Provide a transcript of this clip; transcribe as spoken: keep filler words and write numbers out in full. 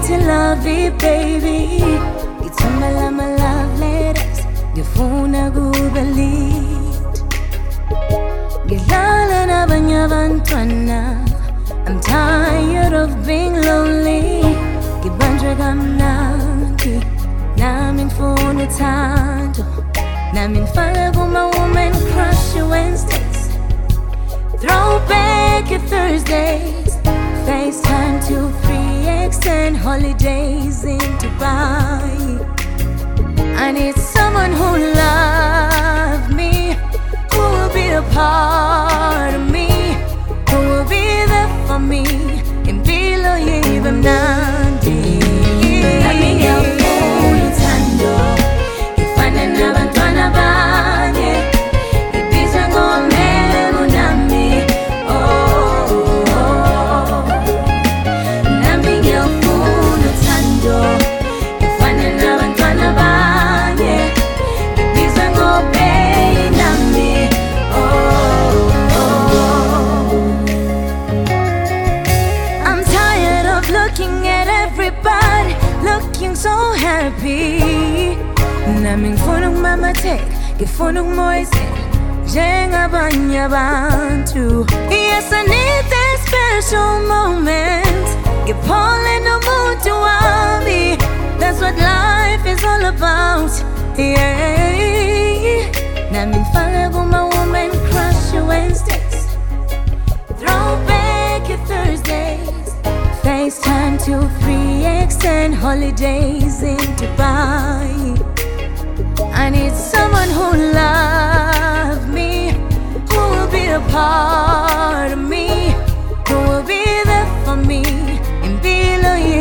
till love it, baby. Ngithumela my love letters, ngifuna kubelit. Ngidlala nabanye abantwana, I'm tired of being lonely. Ngibanjwe kamnandi, nami ngifuna uthando. Nami ngifake kuma-woman crush Wednesdays, throwback your Thursdays, FaceTime to three X and holidays in Dubai. I need someone who loves me, who will be a part of me, who will be there for me in below even nandi. Nami ngiyafuna uthando, ngifane nabantwana banye, ngibizwe ngomelo nami. Oh, oh. Nami ngiyafuna uthando, ngifane nabantwana banye, ngibizwe ngomelo nami. Oh, oh. I'm tired of looking at everybody looking so happy. Nami ngifuna ukumamatheka, ngifuna ukumoyizela njengabanye abantu. Yes, I need that special moment, ngiphole nomuntu wami. That's what life is all about, yeah. Nami ngifake kuma-woman crush Wednesdays, throwback your Thursdays, FaceTime to three X and holidays in Dubai. I need someone who loves me, who will be a part of me, who will be there for me in below you.